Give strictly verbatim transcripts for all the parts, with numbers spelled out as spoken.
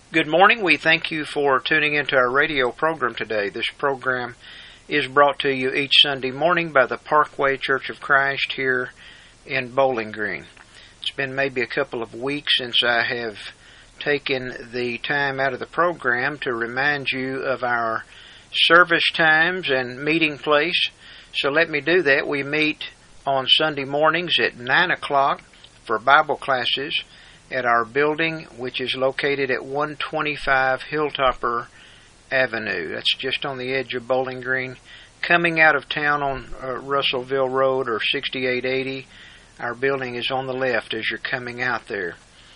Good morning. We thank you for tuning into our radio program today. This program is brought to you each Sunday morning by the Parkway Church of Christ here in Bowling Green. It's been maybe a couple of weeks since I have taken the time out of the program to remind you of our service times and meeting place. So let me do that. We meet on Sunday mornings at nine o'clock for Bible classes at our building, which is located at one twenty-five Hilltopper Avenue. That's just on the edge of Bowling Green. Coming out of town on uh, Russellville Road or sixty-eight eighty, our building is on the left as you're coming out there.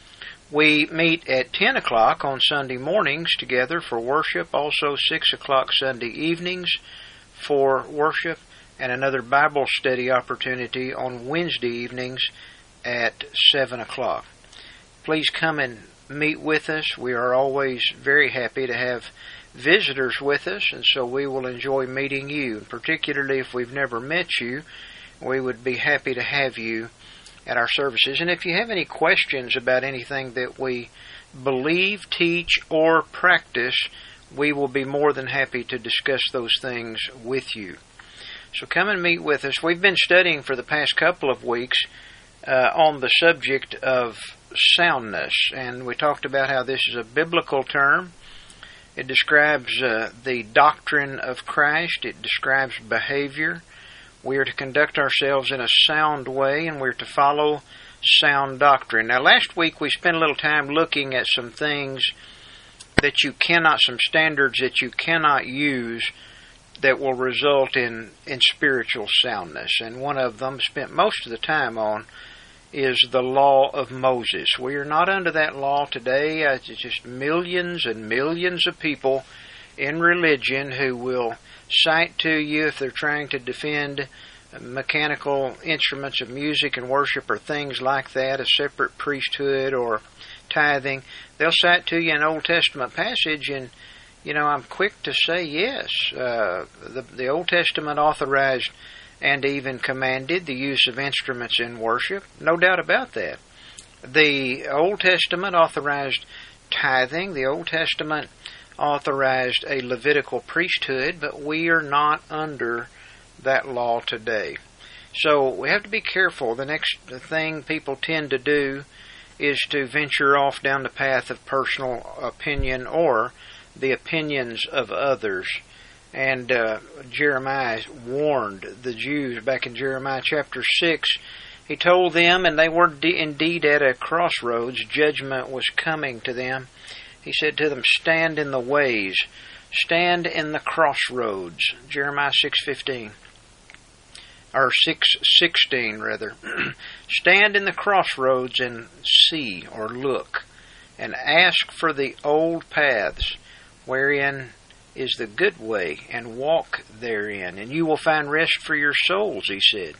We meet at ten o'clock on Sunday mornings together for worship, also six o'clock Sunday evenings for worship, and another Bible study opportunity on Wednesday evenings at seven o'clock. Please come and meet with us. We are always very happy to have visitors with us, and so we will enjoy meeting you. Particularly if we've never met you, we would be happy to have you at our services. And if you have any questions about anything that we believe, teach, or practice, we will be more than happy to discuss those things with you. So come and meet with us. We've been studying for the past couple of weeks uh, on the subject of soundness, and we talked about how this is a biblical term. It describes uh, the doctrine of Christ. It describes behavior. We are to conduct ourselves in a sound way, and we're to follow sound doctrine. Now, last week we spent a little time looking at some things that you cannot, some standards that you cannot use that will result in, in spiritual soundness. And one of them, spent most of the time on, is the law of Moses. We are not under that law today. It's just millions and millions of people in religion who will cite to you, if they're trying to defend mechanical instruments of music and worship or things like that, a separate priesthood or tithing, they'll cite to you an Old Testament passage, and you know, I'm quick to say yes. Uh, the, the Old Testament authorized and even commanded the use of instruments in worship. No doubt about that. The Old Testament authorized tithing. The Old Testament authorized a Levitical priesthood, but we are not under that law today. So we have to be careful. The next thing people tend to do is to venture off down the path of personal opinion or the opinions of others. And uh, Jeremiah warned the Jews back in Jeremiah chapter six. He told them, and they were de- indeed at a crossroads. Judgment was coming to them. He said to them, stand in the ways. Stand in the crossroads. Jeremiah six fifteen. Or six sixteen, rather. Stand in the crossroads and see or look, and ask for the old paths, wherein is the good way, and walk therein, and you will find rest for your souls, he said.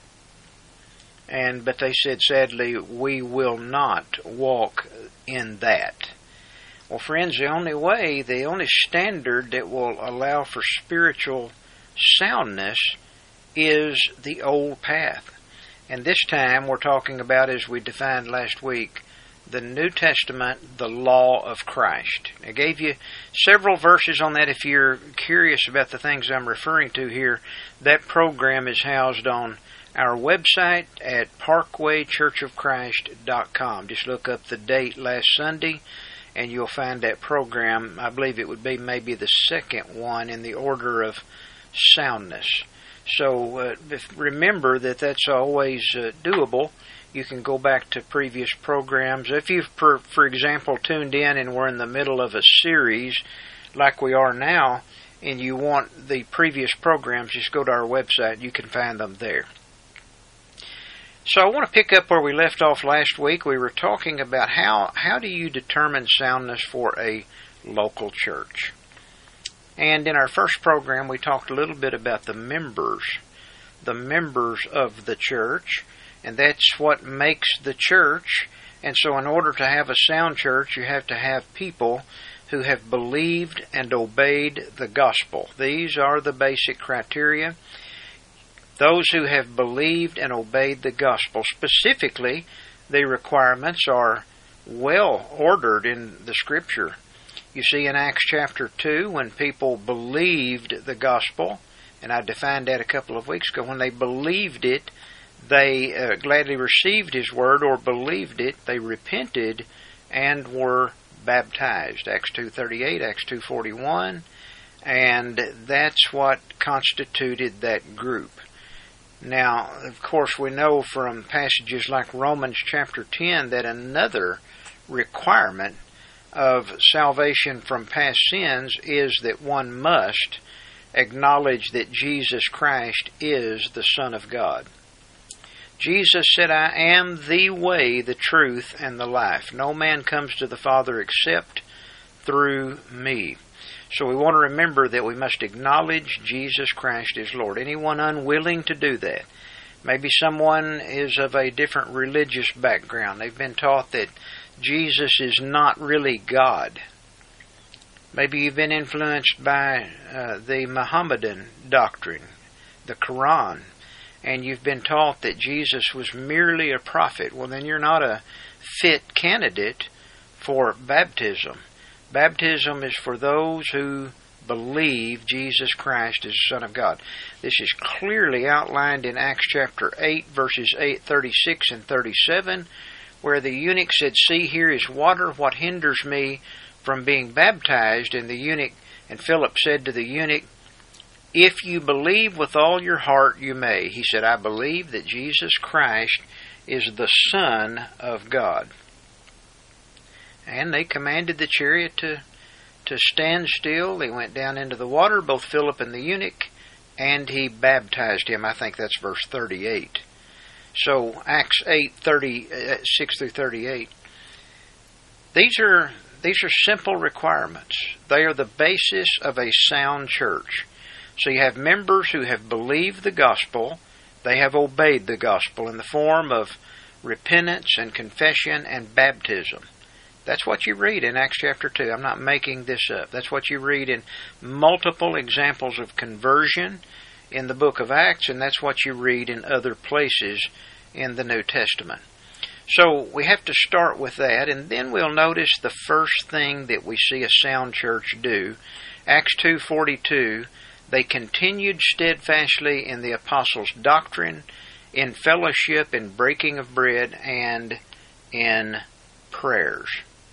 And but they said, sadly, we will not walk in that. Well, friends, the only way, the only standard that will allow for spiritual soundness is the old path. And this time we're talking about, as we defined last week, the New Testament, the law of Christ. I gave you several verses on that. If you're curious about the things I'm referring to here, that program is housed on our website at parkway church of christ dot com. Just look up the date last Sunday, and you'll find that program. I believe it would be maybe the second one in the order of soundness. So uh, remember that that's always uh, doable. You can go back to previous programs. If you've, for, for example, tuned in and we're in the middle of a series like we are now, and you want the previous programs, just go to our website. You can find them there. So I want to pick up where we left off last week. We were talking about how, how do you determine soundness for a local church. And in our first program, we talked a little bit about the members, the members of the church. And that's what makes the church. And so in order to have a sound church, you have to have people who have believed and obeyed the gospel. These are the basic criteria. Those who have believed and obeyed the gospel. Specifically, the requirements are well ordered in the Scripture. You see in Acts chapter two, when people believed the gospel, and I defined that a couple of weeks ago, when they believed it, they uh, gladly received His word or believed it, they repented and were baptized. Acts two thirty-eight, Acts two forty-one, and that's what constituted that group. Now, of course, we know from passages like Romans chapter ten that another requirement of salvation from past sins is that one must acknowledge that Jesus Christ is the Son of God. Jesus said, I am the way, the truth, and the life. No man comes to the Father except through me. So we want to remember that we must acknowledge Jesus Christ as Lord. Anyone unwilling to do that, maybe someone is of a different religious background. They've been taught that Jesus is not really God. Maybe you've been influenced by uh, the Mohammedan doctrine, the Quran, and you've been taught that Jesus was merely a prophet. Well, then you're not a fit candidate for baptism. Baptism is for those who believe Jesus Christ is the Son of God. This is clearly outlined in Acts chapter eight, verses eight, thirty-six and thirty-seven, where the eunuch said, see, here is water, what hinders me from being baptized? And the eunuch, and Philip said to the eunuch, if you believe with all your heart, you may. He said, I believe that Jesus Christ is the Son of God. And they commanded the chariot to, to stand still. They went down into the water, both Philip and the eunuch, and he baptized him. I think that's verse thirty-eight. So Acts eight, thirty-six through thirty-eight. These are, these are simple requirements. They are the basis of a sound church. So you have members who have believed the gospel. They have obeyed the gospel in the form of repentance and confession and baptism. That's what you read in Acts chapter two. I'm not making this up. That's what you read in multiple examples of conversion in the book of Acts, and that's what you read in other places in the New Testament. So we have to start with that, and then we'll notice the first thing that we see a sound church do. Acts two forty-two, they continued steadfastly in the apostles' doctrine, in fellowship, in breaking of bread, and in prayers.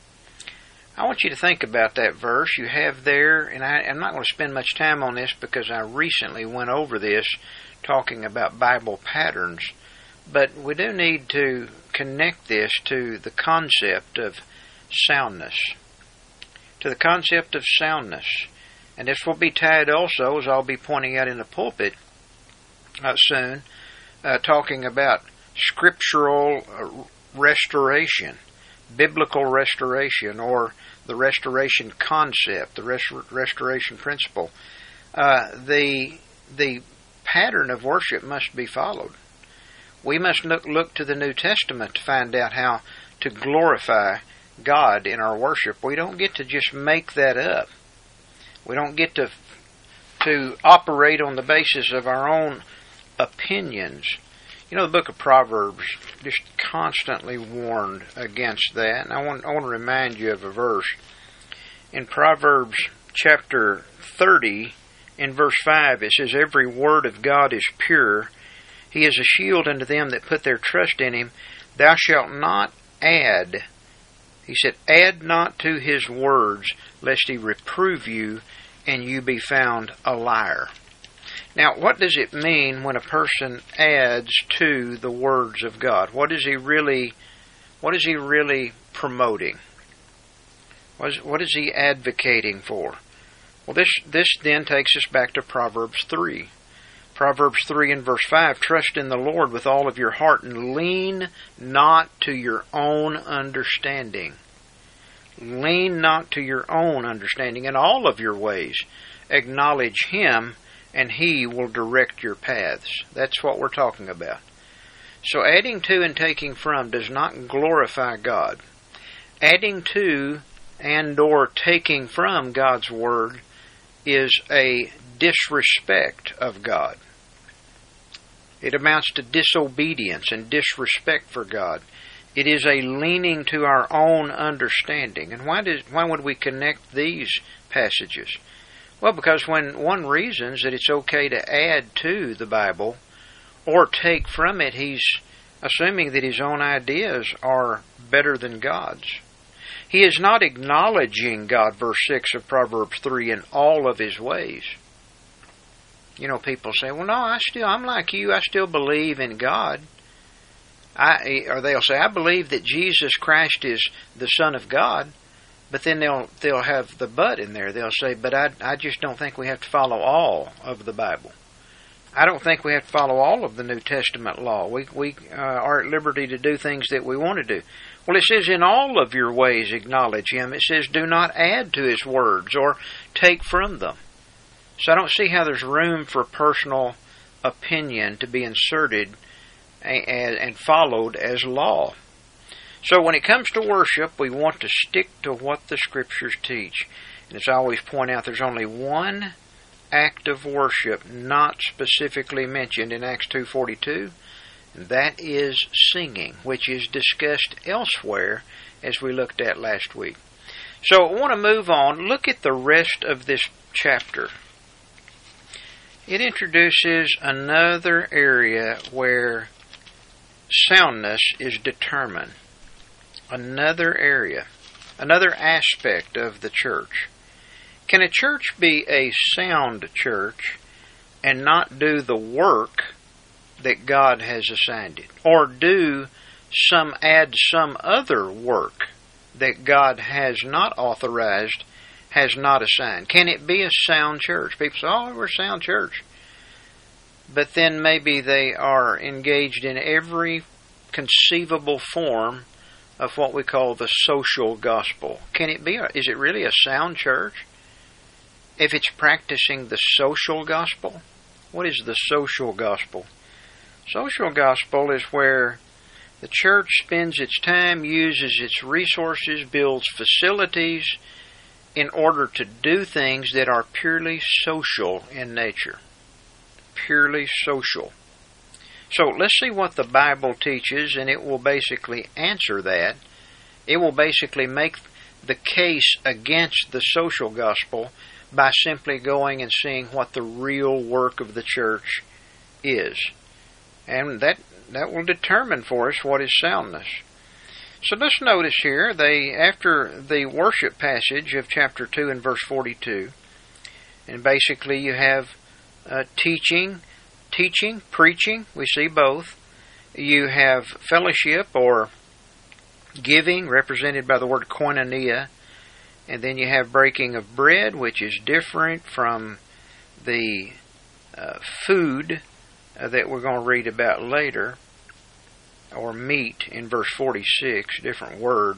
I want you to think about that verse you have there, and I, I'm not going to spend much time on this because I recently went over this talking about Bible patterns, but we do need to connect this to the concept of soundness. To the concept of soundness. And this will be tied also, as I'll be pointing out in the pulpit uh, soon, uh, talking about scriptural uh, restoration, biblical restoration, or the restoration concept, the rest- restoration principle. Uh, the the pattern of worship must be followed. We must look, look to the New Testament to find out how to glorify God in our worship. We don't get to just make that up. We don't get to to operate on the basis of our own opinions. You know, the book of Proverbs just constantly warned against that. And I want, I want to remind you of a verse. In Proverbs chapter thirty, in verse five, it says, every word of God is pure. He is a shield unto them that put their trust in Him. Thou shalt not add. He said, add not to His words, lest He reprove you, and you be found a liar. Now, what does it mean when a person adds to the words of God? What is he really, what is he really promoting? What is, what is he advocating for? Well, this this then takes us back to Proverbs three. Proverbs three and verse five, trust in the Lord with all of your heart and lean not to your own understanding. Lean not to your own understanding. In all of your ways acknowledge Him, and He will direct your paths. That's what we're talking about. So adding to and taking from does not glorify God. Adding to and or taking from God's Word is a disrespect of God. It amounts to disobedience and disrespect for God. It is a leaning to our own understanding. And why does why would we connect these passages? Well, because when one reasons that it's okay to add to the Bible or take from it, he's assuming that his own ideas are better than God's. He is not acknowledging God, verse six of Proverbs three, in all of his ways. You know, people say, well, no, I still, I'm like you, I still believe in God. I, or they'll say, I believe that Jesus Christ is the Son of God, but then they'll they'll have the but in there. They'll say, but I, I just don't think we have to follow all of the Bible. I don't think we have to follow all of the New Testament law. We, we uh, are at liberty to do things that we want to do. Well, it says, in all of your ways acknowledge Him. It says, do not add to His words or take from them. So I don't see how there's room for personal opinion to be inserted and, and followed as law. So when it comes to worship, we want to stick to what the Scriptures teach. And as I always point out, there's only one act of worship not specifically mentioned in Acts two forty-two, and that is singing, which is discussed elsewhere as we looked at last week. So I want to move on. Look at the rest of this chapter. It introduces another area where soundness is determined. Another area, another aspect of the church. Can a church be a sound church and not do the work that God has assigned it? Or do some, add some other work that God has not authorized, has not assigned? Can it be a sound church? People say, oh, we're a sound church. But then maybe they are engaged in every conceivable form of what we call the social gospel. Can it be? A, is it really a sound church if it's practicing the social gospel? What is the social gospel? Social gospel is where the church spends its time, uses its resources, builds facilities in order to do things that are purely social in nature. Purely social. So let's see what the Bible teaches, and it will basically answer that. It will basically make the case against the social gospel by simply going and seeing what the real work of the church is. And that, that will determine for us what is soundness. So let's notice here, they after the worship passage of chapter two and verse forty-two, and basically you have uh, teaching, Teaching, preaching, we see both. You have fellowship or giving, represented by the word koinonia. And then you have breaking of bread, which is different from the uh, food uh, that we're going to read about later, or meat in verse forty-six, different word.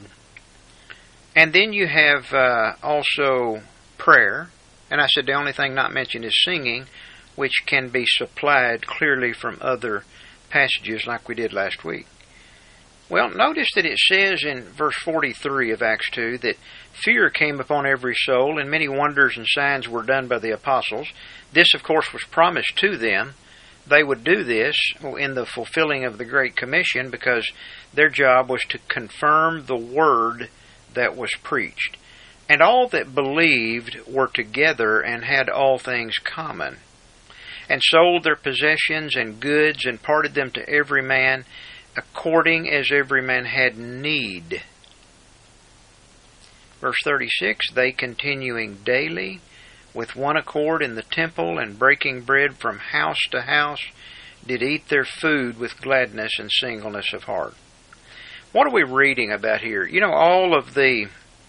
And then you have uh, also prayer. And I said the only thing not mentioned is singing, which can be supplied clearly from other passages like we did last week. Well, notice that it says in verse forty-three of Acts two that fear came upon every soul, and many wonders and signs were done by the apostles. This, of course, was promised to them. They would do this in the fulfilling of the Great Commission because their job was to confirm the word that was preached. And all that believed were together and had all things common, and sold their possessions and goods, and parted them to every man, according as every man had need. Verse thirty-six, they continuing daily with one accord in the temple, and breaking bread from house to house, did eat their food with gladness and singleness of heart. What are we reading about here? You know, all of the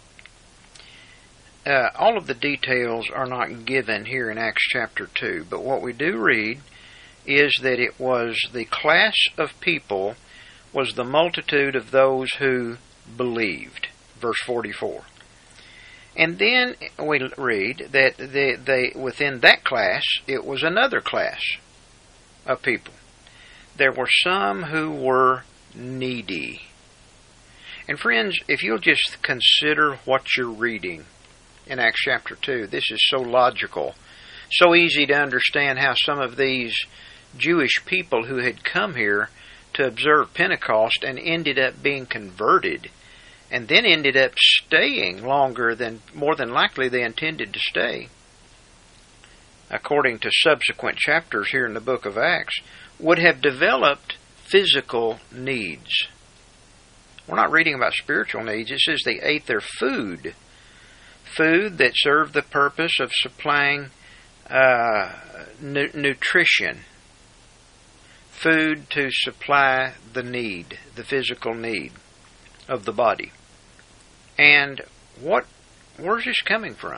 Uh, all of the details are not given here in Acts chapter two, but what we do read is that it was the class of people was the multitude of those who believed, verse forty-four. And then we read that they, they within that class, it was another class of people. There were some who were needy. And friends, if you'll just consider what you're reading in Acts chapter two. This is so logical, so easy to understand how some of these Jewish people who had come here to observe Pentecost and ended up being converted, and then ended up staying longer than, more than likely, they intended to stay, according to subsequent chapters here in the book of Acts, would have developed physical needs. We're not reading about spiritual needs. It says they ate their food. Food that served the purpose of supplying uh, nu- nutrition. Food to supply the need, the physical need of the body. And what, where's this coming from?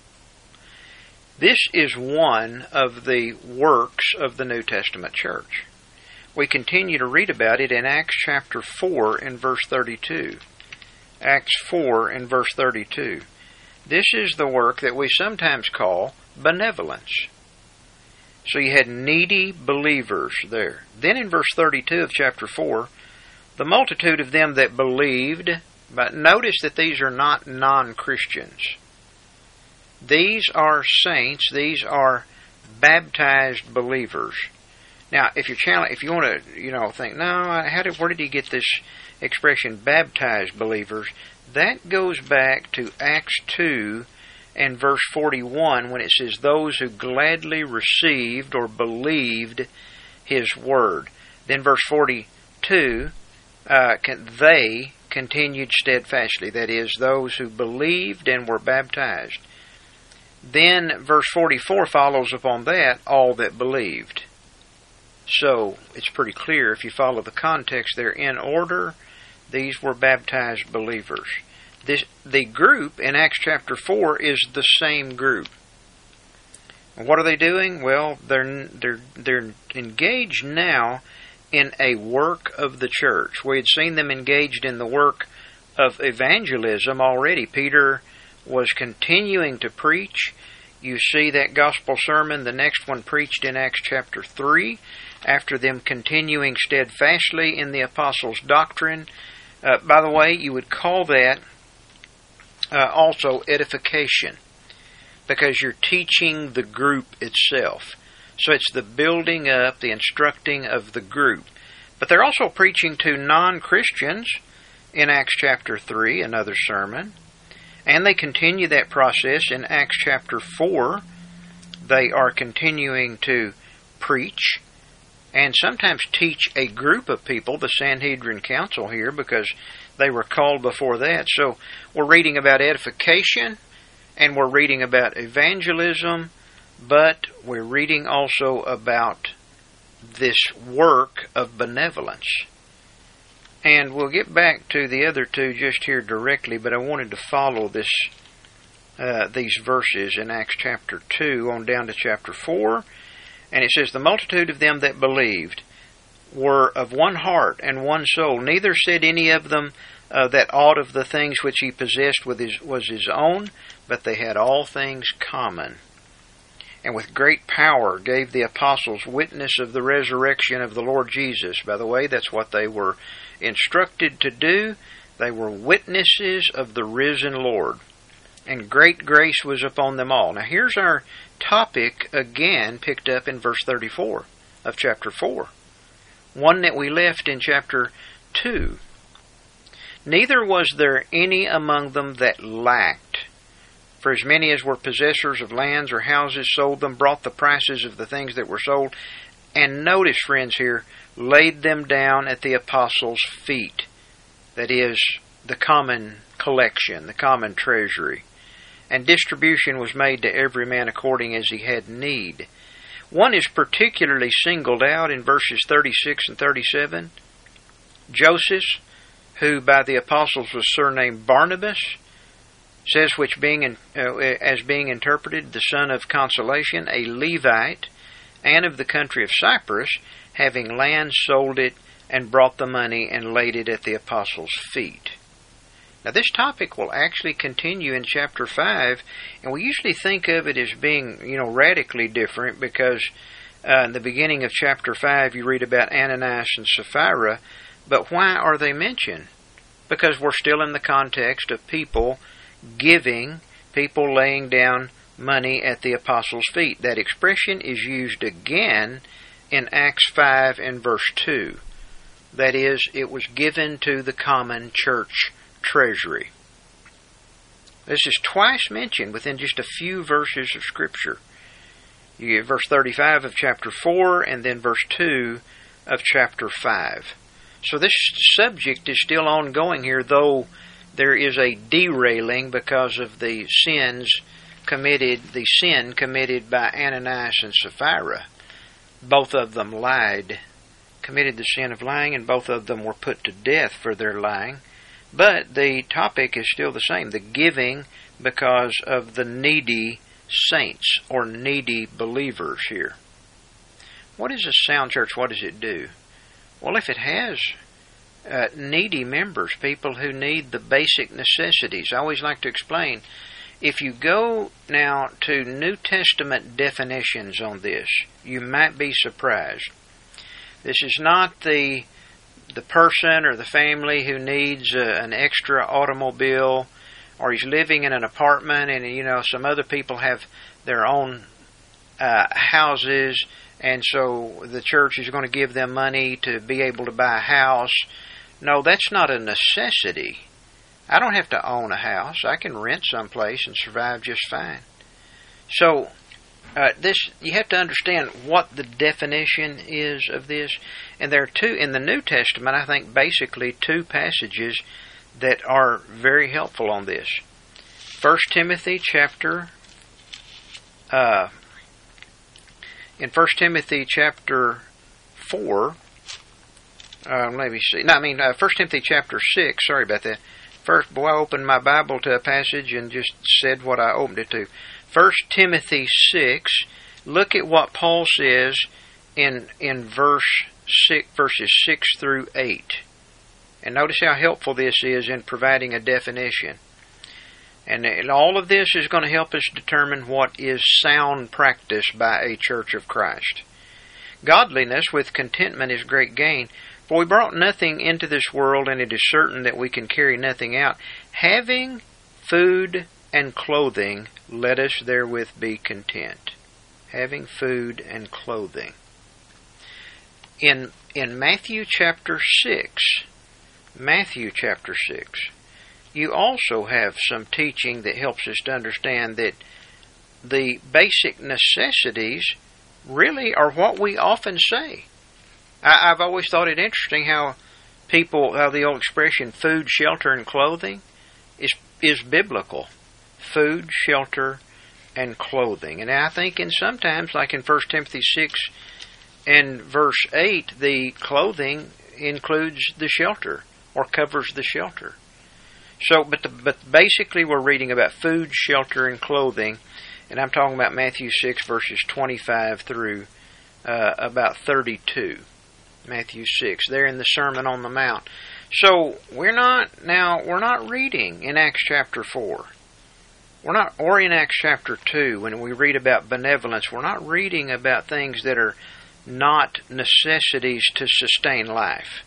This is one of the works of the New Testament church. We continue to read about it in Acts chapter four and verse thirty-two. Acts four and verse thirty-two. This is the work that we sometimes call benevolence. So you had needy believers there. Then in verse thirty-two of chapter four, the multitude of them that believed, but notice that these are not non-Christians. These are saints, these are baptized believers. Now, if you're challenge, if you want to, you know, think, no, how did, where did he get this expression, baptized believers? That goes back to Acts two and verse forty-one, when it says, those who gladly received or believed his word. Then verse forty-two, uh, they continued steadfastly. That is, those who believed and were baptized. Then verse forty-four follows upon that, all that believed. So, it's pretty clear if you follow the context there, in order, these were baptized believers. This, the group in Acts chapter four is the same group. And what are they doing? Well, they're, they're, they're engaged now in a work of the church. We had seen them engaged in the work of evangelism already. Peter was continuing to preach. You see that gospel sermon, the next one preached in Acts chapter three, after them continuing steadfastly in the apostles' doctrine. Uh, by the way, you would call that uh, also edification, because you're teaching the group itself. So it's the building up, the instructing of the group. But they're also preaching to non-Christians in Acts chapter three, another sermon. And they continue that process in Acts chapter four. They are continuing to preach and sometimes teach a group of people, the Sanhedrin Council here, because they were called before that. So we're reading about edification, and we're reading about evangelism, but we're reading also about this work of benevolence. And we'll get back to the other two just here directly, but I wanted to follow this uh, these verses in Acts chapter two on down to chapter four. And it says, the multitude of them that believed were of one heart and one soul. Neither said any of them uh, that aught of the things which he possessed with his, was his own, but they had all things common. And with great power gave the apostles witness of the resurrection of the Lord Jesus. By the way, that's what they were instructed to do. They were witnesses of the risen Lord. And great grace was upon them all. Now here's our topic again picked up in verse thirty-four of chapter four. One that we left in chapter two. Neither was there any among them that lacked. For as many as were possessors of lands or houses sold them, brought the prices of the things that were sold, and notice, friends, here, laid them down at the apostles' feet. That is, the common collection, the common treasury. And distribution was made to every man according as he had need. One is particularly singled out in verses thirty-six and thirty-seven. Joseph, who by the apostles was surnamed Barnabas, says, which being in, uh, as being interpreted, the son of consolation, a Levite, and of the country of Cyprus, having land, sold it, and brought the money, and laid it at the apostles' feet. Now this topic will actually continue in chapter five, and we usually think of it as being, you know, radically different, because uh, in the beginning of chapter five you read about Ananias and Sapphira, but why are they mentioned? Because we're still in the context of people giving, people laying down money at the apostles' feet. That expression is used again in Acts five and verse two. That is, it was given to the common church treasury. This is twice mentioned within just a few verses of Scripture. You get verse thirty-five of chapter four and then verse two of chapter five. So this subject is still ongoing here, though there is a derailing because of the sins committed, the sin committed by Ananias and Sapphira. Both of them lied, committed the sin of lying, and both of them were put to death for their lying. But the topic is still the same, the giving because of the needy saints or needy believers here. What is a sound church? What does it do? Well, if it has uh, needy members, people who need the basic necessities, I always like to explain, if you go now to New Testament definitions on this, you might be surprised. This is not the the person or the family who needs uh, an extra automobile, or he's living in an apartment and, you know, some other people have their own uh, houses, and so the church is going to give them money to be able to buy a house. No, that's not a necessity. I don't have to own a house. I can rent someplace and survive just fine. So, uh, this you have to understand what the definition is of this. And there are two, in the New Testament, I think basically two passages that are very helpful on this. First Timothy chapter, uh, in First Timothy chapter four, uh, let me see, no, I mean, uh, First Timothy chapter six, sorry about that. First, boy, I opened my Bible to a passage and just said what I opened it to. First Timothy six, look at what Paul says in in verse six, verses six through eight. And notice how helpful this is in providing a definition. And, and all of this is going to help us determine what is sound practice by a church of Christ. Godliness with contentment is great gain. For we brought nothing into this world, and it is certain that we can carry nothing out. Having food and clothing, let us therewith be content. Having food and clothing. In in Matthew chapter six, Matthew chapter six, you also have some teaching that helps us to understand that the basic necessities really are what we often say. I, I've always thought it interesting how people, how the old expression food, shelter, and clothing is is biblical. Food, shelter, and clothing. And I think in sometimes, like in First Timothy six and verse eight, the clothing includes the shelter or covers the shelter. So, but the, but basically we're reading about food, shelter, and clothing, and I'm talking about Matthew six verses twenty-five through uh, about thirty-two. Matthew six, there in the Sermon on the Mount. So we're not now we're not reading in Acts chapter four. We're not, or in Acts chapter two, when we read about benevolence, we're not reading about things that are not necessities to sustain life.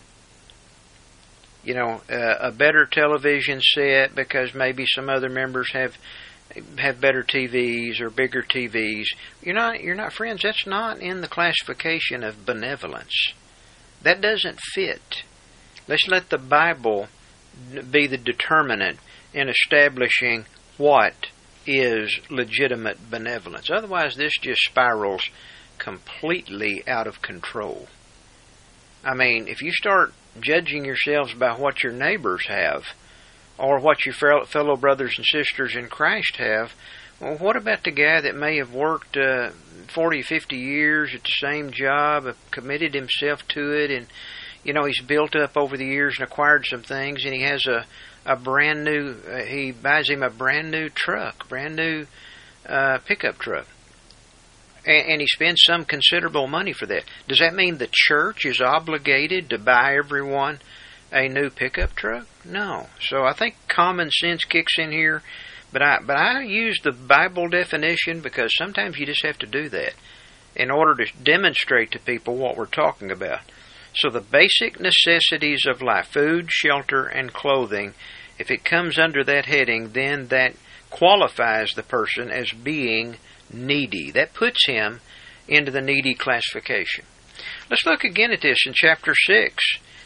You know, uh, a better television set because maybe some other members have have better T Vs or bigger T Vs. You're not, you're not friends. That's not in the classification of benevolence. That doesn't fit. Let's let the Bible be the determinant in establishing what is legitimate benevolence. Otherwise, this just spirals completely out of control. I mean, if you start judging yourselves by what your neighbors have, or what your fellow brothers and sisters in Christ have, well, what about the guy that may have worked uh, forty, fifty years at the same job, committed himself to it, and, you know, he's built up over the years and acquired some things, and he has a, a brand new, uh, he buys him a brand new truck, brand new uh, pickup truck. And, and he spends some considerable money for that. Does that mean the church is obligated to buy everyone a new pickup truck? No. So I think common sense kicks in here, but I but I use the Bible definition because sometimes you just have to do that in order to demonstrate to people what we're talking about. So the basic necessities of life, food, shelter, and clothing, if it comes under that heading, then that qualifies the person as being needy. That puts him into the needy classification. Let's look again at this in chapter six.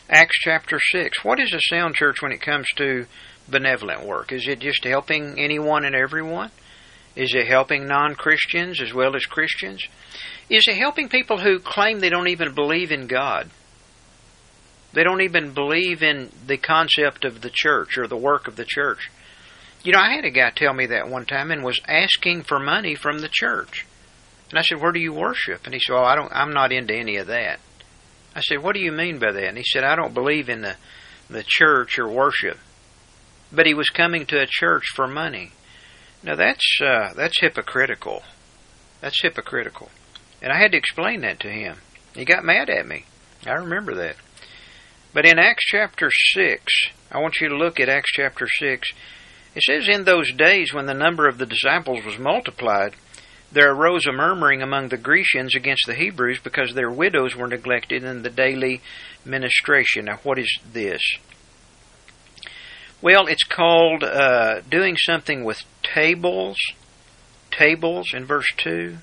Acts chapter six. What is a sound church when it comes to benevolent work? Is it just helping anyone and everyone? Is it helping non-Christians as well as Christians? Is it helping people who claim they don't even believe in God? They don't even believe in the concept of the church or the work of the church. You know, I had a guy tell me that one time and was asking for money from the church. And I said, where do you worship? And he said, well, I don't, I'm not into any of that. I said, what do you mean by that? And he said, I don't believe in the, the church or worship. But he was coming to a church for money. Now that's, uh, that's hypocritical. That's hypocritical. And I had to explain that to him. He got mad at me. I remember that. But in Acts chapter six, I want you to look at Acts chapter six. It says, in those days when the number of the disciples was multiplied, there arose a murmuring among the Grecians against the Hebrews because their widows were neglected in the daily ministration. Now, what is this? Well, it's called uh, doing something with tables. Tables in verse two.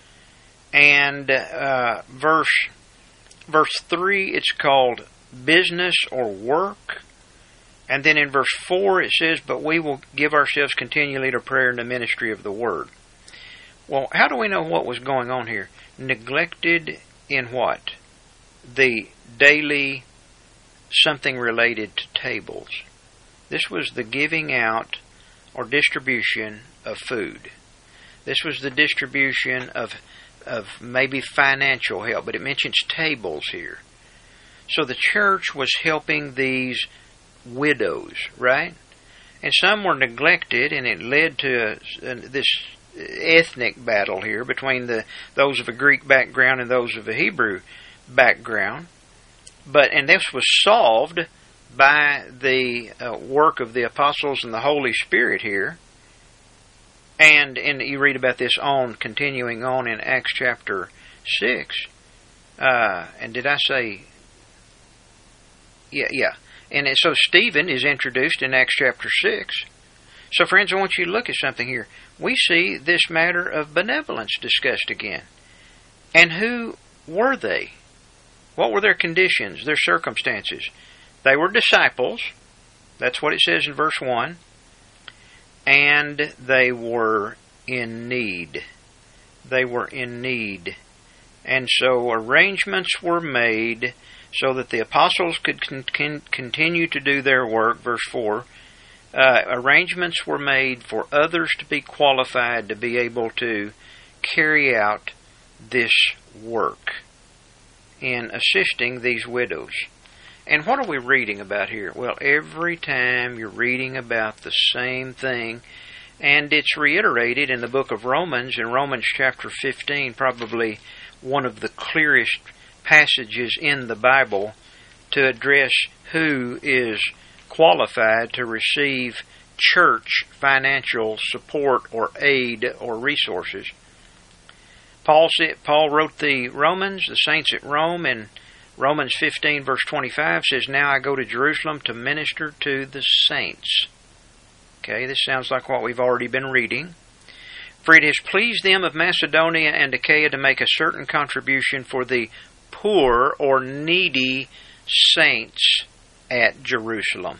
And uh, verse, verse three, it's called business or work. And then in verse four it says, but we will give ourselves continually to prayer and the ministry of the word. Well, how do we know what was going on here? Neglected in what? The daily something related to tables. This was the giving out or distribution of food. This was the distribution of, of maybe financial help, but it mentions tables here. So the church was helping these widows, right? And some were neglected, and it led to uh, this ethnic battle here between the those of a Greek background and those of a Hebrew background. But and this was solved by the uh, work of the apostles and the Holy Spirit here. And and you read about this on continuing on in Acts chapter six. Uh, and did I say? Yeah, yeah. And so Stephen is introduced in Acts chapter six. So friends, I want you to look at something here. We see this matter of benevolence discussed again. And who were they? What were their conditions, their circumstances? They were disciples. That's what it says in verse one. And they were in need. They were in need. And so arrangements were made so that the apostles could con- con- continue to do their work, verse four. Uh, arrangements were made for others to be qualified to be able to carry out this work in assisting these widows. And what are we reading about here? Well, every time you're reading about the same thing, and it's reiterated in the book of Romans, in Romans chapter fifteen, probably one of the clearest passages in the Bible to address who is qualified to receive church financial support or aid or resources. Paul said, Paul wrote the Romans, the saints at Rome, in Romans fifteen verse twenty-five says, now I go to Jerusalem to minister to the saints. Okay, this sounds like what we've already been reading. For it has pleased them of Macedonia and Achaia to make a certain contribution for the poor or needy saints at Jerusalem.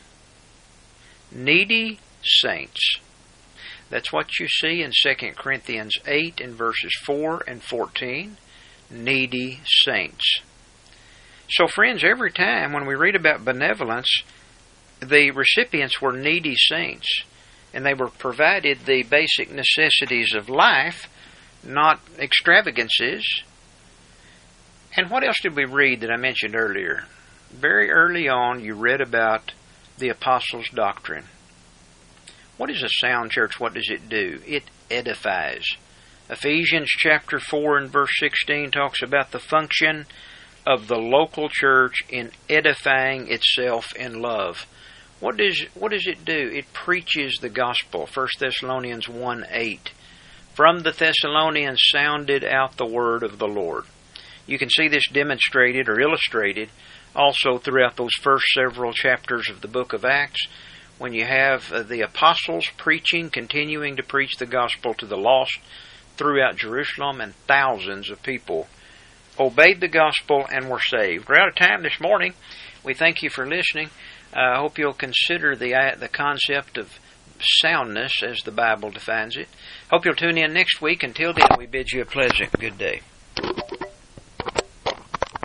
Needy saints. That's what you see in Second Corinthians eight in verses four and fourteen. Needy saints. So friends, every time when we read about benevolence, the recipients were needy saints, and they were provided the basic necessities of life, not extravagances. And what else did we read that I mentioned earlier? Very early on, you read about the apostles' doctrine. What is a sound church? What does it do? It edifies. Ephesians chapter four and verse sixteen talks about the function of the local church in edifying itself in love. What does what does it do? It preaches the gospel. First Thessalonians one eight. From the Thessalonians sounded out the word of the Lord. You can see this demonstrated or illustrated also throughout those first several chapters of the book of Acts, when you have uh, the apostles preaching, continuing to preach the gospel to the lost throughout Jerusalem, and thousands of people obeyed the gospel and were saved. We're out of time this morning. we thank you for listening. I uh, hope you'll consider the uh, the concept of soundness as the Bible defines it. Hope you'll tune in next week. Until then, we bid you a pleasant good day.